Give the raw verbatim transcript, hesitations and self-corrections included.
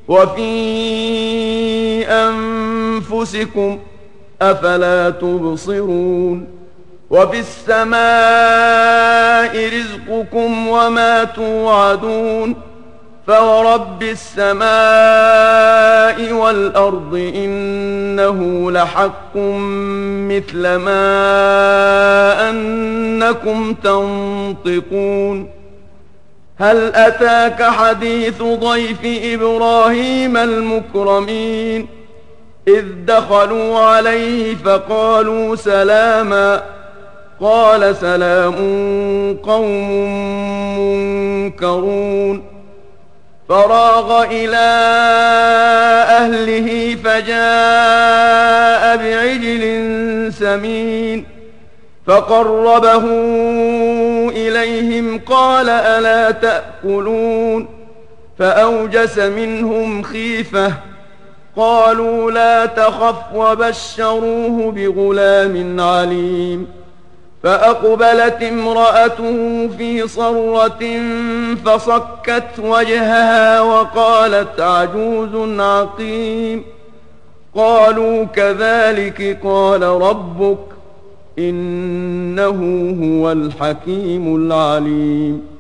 وفي أنفسكم أفلا تبصرون وفي السماء رزقكم وما توعدون فورب السماء والأرض إنه لحق مثل ما أنكم تنطقون هل أتاك حديث ضيف إبراهيم المكرمين إذ دخلوا عليه فقالوا سلاما قال سلام قوم منكرون فراغ إلى أهله فجاء بعجل سمين فقربه إليهم قال ألا تأكلون فأوجس منهم خيفة قالوا لا تخف وبشروه بغلام عليم فأقبلت امرأته في صرة فصكت وجهها وقالت عجوز عقيم قالوا كذلك قال ربك إنه هو الحكيم العليم